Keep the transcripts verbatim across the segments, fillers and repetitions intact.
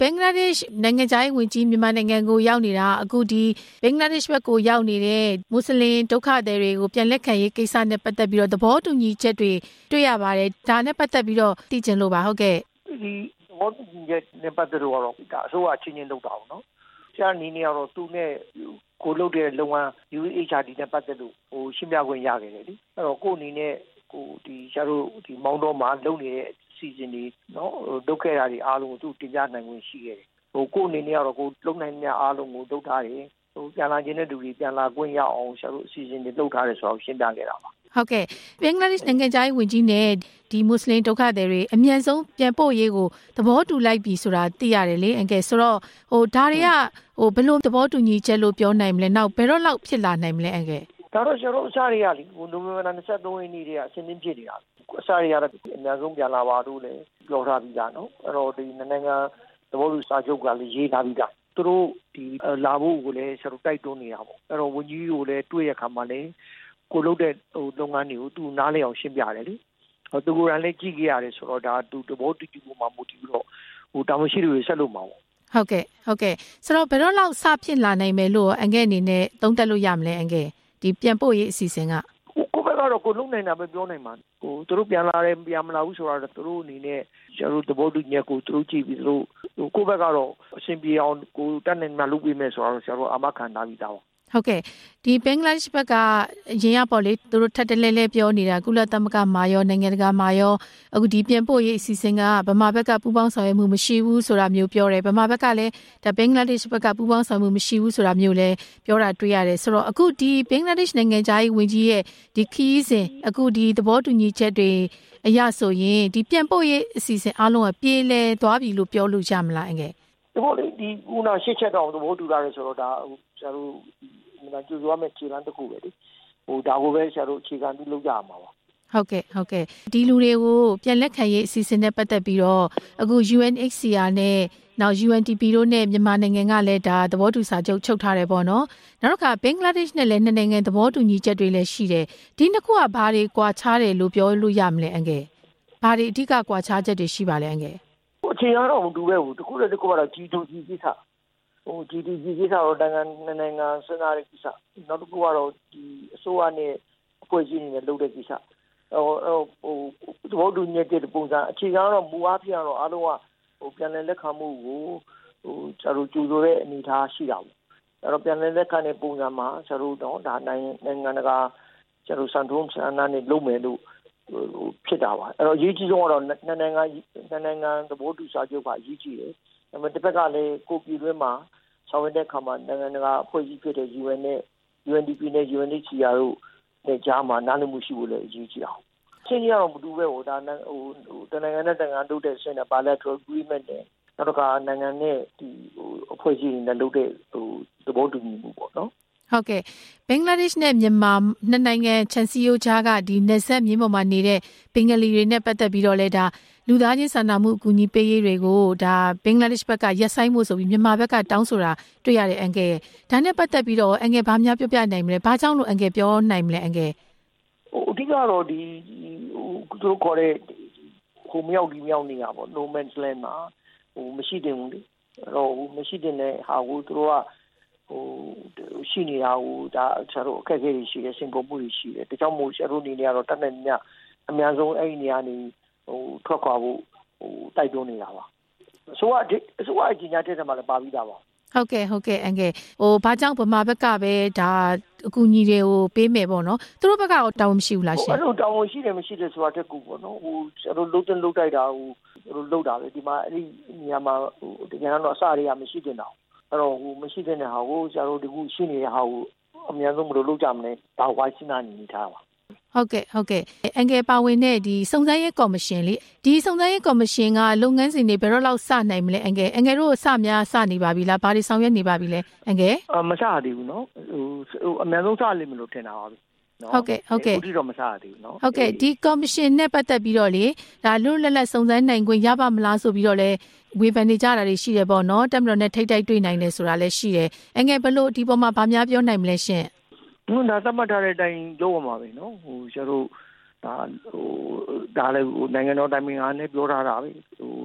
ဘင်္ဂလားဒေ့ရှ်နိုင်ငံခြားရေးဝန်ကြီးမြန်မာနိုင်ငံကိုရောက်နေတာအခုဒီဘင်္ဂလားဒေ့ရှ်ဘက်ကိုရောက်နေတဲ့မွတ်စလင်ဒုက္ခသည်တွေကိုပြန်လက်ခံရေးကိစ္စနဲ့ပတ်သက်ပြီးတော့သဘောတူညီချက်တွေတွေ့ရပါတယ်ဒါနဲ့ပတ်သက်ပြီးတော့သိချင်လို့ပါဟုတ်ကဲ့ဒီသဘောတူညီချက်နဲ့ပတ်သက်လို့ကတော့ဒါအစိုးရချင်းချင်းလုပ်တာပေါ့နော်ဆရာအနေနဲ့ကတော့သူနဲ့ကိုလုပ်တဲ့လုပ်ငန်း ယူ အေইচ အာร์ ဒီ နဲ့ပတ်သက်လို့ဟိုရှင်းပြခွင့်ရခဲ့တယ်လေအဲ့တော့ကိုအနေနဲ့ကိုဒီဆရာတို့ဒီမောင်းတော့မှာလုပ်နေတဲ့အစီအစဉ်တွေနော်လုပ်ခဲ့တာတွေအားလုံးကိုသူတင်ပြနိုင်ခွင့်ရှိခဲ့တယ်ဟိုကိုအနေနဲ့ကတော့ကိုလုပ်နိုင်တဲ့အားလုံးကိုလုပ်ထားတယ်ဟိုပြန်လာခြင်းတဲ့လူတွေပြန်လာခွင့်ရအောင်ဆရာတို့အစီအစဉ်တွေလုပ်ထားတယ်ဆိုတော့ရှင်းပြခဲ့တာပါဟုတ်ကဲ့ဘင်္ဂလားဒေ့ရှ်နိုင်ငံခြားရေးဝန်ကြီးနဲ့ဒီမွတ်စလင်ဒုက္ခသည်တွေအမြန်ဆုံးပြန်ပို့ရေးကိုသဘောတူလိုက်ပြီဆိုတာသိရတယ်လေအန်ကယ်ဆိုတော့ဟိုဒါတွေကဟိုဘယ်လိုသဘောတူညီချက်လို့ပြောနိုင်မလဲနောက်ဘယ်တော့လောက်ဖြစ်လာနိုင်မလဲအန်ကယ်ဒါတော့ကျွန်တော်အစားရရလीဟိုနိုဝင်ဘာနှစ်ဆယ့်သုံးရက်နေ့တည်းကအစင်းင်းဖြစ်နေတာအစားရရတဲ့အများဆုံးပြန်လာပါလို့လည်းပြောထားပြီးသားနော်အဲ့တော့ဒီနိုင်ငံသဘောတူစာချုပ်ကလည်းရေးထားပြီးသားသူတို့ဒီလာဖို့ကိုလည်းကျွန်တော်တိုက်တွန်းနေတာပေါ့အဲ့တော့ဝန်ကြီးကိုလည်းတွေ့ရခါမှလည်းကိုလုပ်တဲ့ဟိုလုပ်ငန်းတွေကိုသူနားလည်အောင်ရှင်းပြတယ်လေဟိုသူကိုယ်တိုင်လည်းကြည့်ကြရတယ်ဆိုတော့ဒါသူသဘောတူမှုမှာမူတည်ပြီးတော့ဟိုတာဝန်ရှိသူတွေဆက်လုပ်မှာပေါ့ဟုတ်ကဲ့ဟုတ်ကဲ့ဆိုတော့ဘယ်တော့လောက်စဖြစ်လာနိုင်မယ်လို့အန်ကဲအနေနဲ့သုံးသပ်လို့ရမလဲအန်ကဲဒီပြန်ပို့ရေးအစီအစဉ်ကကိုဘက်ကတော့ကိုလုံနိုင်တာပဲပြောနိုင်မှာဟိုသူတို့ပြန်လာတယ်ပြန်မလာဘူးဆိုတော့သူတို့အနေနဲ့ကျွန်တော်တို့သဘောတူညက်ကိုသူတို့ကြည့်ပြီးသူတို့ဟိုကိုဘက်ကတော့အရှင်ပြေအောင်ကိုတက်နိုင်မှလုပ်ပေးမယ်ဆိုတော့ကျွန်တော်တို့အာမခံထားပြီးသားပါဟုတ်ကဲ့ဒီဘင်္ဂလားဒေ့ရှ်ဘက်ကရင်ရပေါ့လေသူတို့ထပ်တလဲလဲပြောနေတာကုလသမဂ္ဂမှာရောနိုင်ငံတကာမှာရောအခုဒီပြန်ပို့ရေးအစီအစဉ်ကဗမာဘက်ကပူးပေါင်းဆောင်ရွက်မှုမရှိဘူးဆိုတာမျိုးပြောတယ်ဗမာဘက်ကလည်းဒါဘင်္ဂလားဒေ့ရှ်ဘက်ကပူးပေါင်းဆောင်မှုမရှိဘူးဆိုတာမျိုးလည်းပြောတာတွေ့ရတယ်ဆိုတော့အခုဒီဘင်္ဂလားဒေ့ရှ်နိုင်ငံခြားရေးဝန်ကြီးရဲ့ဒီခီးစဉ်အခုဒီသဘောတူညီချက်တွေအရဆိုရင်ဒီပြန်ပို့ရေးအစီအစဉ်အားလုံးကပြေလည်သွားပြီလို့ပြောလို့ရမလားအငယ်ဒီဘောလေဒီခုနရှစ်ချက်တောင်သဘောတူတာလေဆိုတော့ဒါဆရာတို့မကြိုးစားမဲ့ခြေလှမ်းတစ်ခုပဲလေဟိုဒါကိုပဲဆရာတို့အခြေခံပြီးလုပ်ကြရမှာပါဟုတ်ကဲ့ဟုတ်ကဲ့ဒီလူတွေကိုပြန်လက်ခံရေးအစီအစဉ်နဲ့ပတ်သက်ပြီးတော့အခု ယူ အန် အိတ် စီ အာ နဲ့နောက် ယူ အန် ဒီ ပီ တို့နဲ့မြန်မာနိုင်ငံကလည်းဒါသဘောတူစာချုပ်ချုပ်ထားတယ်ပေါ့နော်နောက်တစ်ခါဘင်္ဂလားဒေ့ရှ်နဲ့လည်းနှစ်နိုင်ငံသဘောတူညီချက်တွေလည်းရှိတယ်ဒီနှစ်ခုကဘာတွေကွာခြားတယ်လို့ပြောလို့ရမလဲအန်ကယ်ဘာတွေအဓိကကွာခြားချက်တွေရှိပါလဲအန်ကယ်ဟိုအခြေရတော့မတူပဲဘူးတခုလည်းတခုကတော့ ဂျီ တူ ဂျီ ကိစ္စဟို ဂျီ တူ ဂျီ ကိစ္စတော့နိုင်ငံနိုင်ငံစဉ်းစားတဲ့ကိစ္စနောက်တစ်ခုကတော့ဒီအစိုးရနဲ့အဖွဲ့အစည်းတွေနဲ့လုပ်တဲ့ကိစ္စဟိုဟိုသဘောတူညီတဲ့ပုံစံအခြေခံတော့မူအားဖြင့်တော့အားလုံးကဟိုပြန်လည်လက်ခံမှုကိုဟိုကျတော့ကျူဆိုတဲ့အနေအထားရှိတာပေါ့အဲ့တော့ပြန်လည်လက်ခံတဲ့ပုံစံမှာကျတော့တော့ဒါနိုင်ငံတကာကျတော့စံထုံးစံနာနဲ့လုပ်မယ်လို့ဟိုဖြစ်တာပါအဲ့တော့အရေးကြီးဆုံးကတော့နိုင်ငံနိုင်ငံသဘောတူစာချုပ်ကအရေးကြီးတယ်ဒါပေမဲ့တစ်ဖက်ကလည်းကိုပြည်တွင်းမှာဆောင်ရွက်တဲ့အခါမှာနိုင်ငံတကာအဖွဲ့အစည်းဖြစ်တဲ့ ယူ အန် နဲ့ ယူ အန် ဒီ ပီ နဲ့ ယူ အန် အိတ် စီ အာ တို့နဲ့ကြားမှာနားလည်မှုရှိဖို့လည်းအရေးကြီးအောင်ရှင်းရအောင်မတူပဲဟိုဒါဟိုဟိုတနိုင်ငံနဲ့တနိုင်ငံလုပ်တဲ့ဆင်းတဲ့ bilateral agreement နဲ့နောက်တစ်ခါနိုင်ငံနဲ့ဒီဟိုအဖွဲ့အစည်းတွေနဲ့လုပ်တဲ့ဟိုသဘောတူညီမှုပေါ့နော်ဟုတ်ကဲ့ဘင်္ဂလားဒေ့ရှ်နဲ့မြန်မာနှစ်နိုင်ငံခြံစည်းရိုးကြားကဒီနယ်စပ်မြင်းပေါ်မှာနေတဲ့ဘင်္ဂလီတွေနဲ့ပတ်သက်ပြီးတော့လဲဒါလူသားချင်းစာနာမှုအကူအညီပေးရေးတွေကိုဒါဘင်္ဂလားဒေ့ရှ်ဘက်ကရက်ဆိုင်မှုဆိုပြီးမြန်မာဘက်ကတောင်းဆိုတာတွေ့ရတယ်အန်ကယ်ဒါနဲ့ပတ်သက်ပြီးတော့အန်ကယ်ဘာများပြောပြနိုင်မလဲဘာကြောင့်လို့အန်ကယ်ပြောနိုင်မလဲအန်ကယ်ဟိုအဓိကတော့ဒီဟိုသူတို့ခေါ်တဲ့ဟိုမြောက်ဒီမြောက်နေရပေါ့ no man's land မှာဟိုမရှိတင်ဘူးလေအဲ့တော့ဟိုမရှိတင်တဲ့ဟာကိုသူတို့ကဟိုရှိနေတာဟိုဒါဆရာတို့အခက်အခဲတွေရှိတယ်စင်ကုန်မှုတွေရှိတယ်ဒါကြောင့်မို့ဆရာတို့အနေနဲ့ကတော့တတ်နိုင်မြအများဆုံးအဲ့ဒီနေရာနေဟိုထွက်ခွာဖို့ဟိုတိုက်တွန်းနေတာပါအစိုးရအစိုးရအကြီးညာတဲ့မှာလည်းပါပြီးသားပါဟုတ်ကဲ့ဟုတ်ကဲ့အန်ကယ်ဟိုဘာကြောင့်ဗမာဘက်ကပဲဒါအကူအညီတွေကိုပေးမယ်ပေါ့နော်သူတို့ဘက်ကတောင်းမရှိဘူးလားရှင်အဲ့လိုတောင်းရှိတယ်မရှိတယ်ဆိုတာတက်ကူပေါ့နော်ဟိုကျွန်တော်လုံးတင်လုံးတိုက်တာဟိုတို့လုံးတာပဲဒီမှာအဲ့ဒီနေရာမှာဟိုတကယ်တော့အစတွေကမရှိတင်တာအဲ့တော့ဟိုမရှိတဲ့ဟာကိုကျွန်တော်တို့ရှိနေတဲ့ဟာကိုအများဆုံးမလို့လုပ်ကြမလဲဒါဝိုင်းစနာနေထားပါဟုတ်ကဲ့ဟုတ်ကဲ့အန်ကယ်ပါဝင်တဲ့ဒီစုံစမ်းရေးကော်မရှင်လေဒီစုံစမ်းရေးကော်မရှင်ကလုပ်ငန်းစဉ်တွေဘယ်တော့လောက်စနိုင်မလဲအန်ကယ်အန်ကယ်တို့စများစနေပါပြီလားဘာတွေဆောင်ရွက်နေပါပြီလဲအန်ကယ်အမစရသေးဘူးနော်ဟိုအများဆုံးစလိမ့်မလို့ထင်တာပါပဲဟုတ်ကဲ့ဟုတ်ကဲ့အခုထိတော့မစရသေးဘူးနော်ဟုတ်ကဲ့ဒီကော်မရှင်နဲ့ပတ်သက်ပြီးတော့လေဒါလွတ်လပ်လပ်စုံစမ်းနိုင်ခွင့်ရပါမလားဆိုပြီးတော့လေဝေဖန်နေကြတာတွေရှိတယ်ပေါ့နော်တက်မတော်နဲ့ထိတ်တိုက်တွေ့နိုင်တယ်ဆိုတာလည်းရှိတယ်အန်ကယ်ဘလို့ဒီပေါ်မှာဗာများပြောနိုင်မလဲရှင့်ဟိုဒါသတ်မှတ်ထားတဲ့အတိုင်းလုပ်ရမှာပဲနော်ဟိုကျတို့ဒါဟိုဒါလည်းဟိုနိုင်ငံတော်တိုင်ပင်ကလည်းပြောထားတာပဲဟို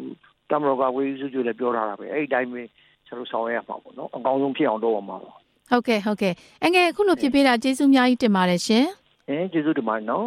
ကမ္ဘာကဝေးစုကျလည်းပြောထားတာပဲအဲ့ဒီတိုင်းပဲကျွန်တော်ဆောင်ရရမှာပေါ့နော်အကောင်းဆုံးဖြစ်အောင်လုပ်အောင်ပါပါဟုတ်ကဲ့ဟုတ်ကဲ့အငယ်အခုလိုဖြစ်ပေးတာကျေးဇူးအများကြီးတင်ပါတယ်ရှင်အင်းကျေးဇူးတင်ပါတယ်နော်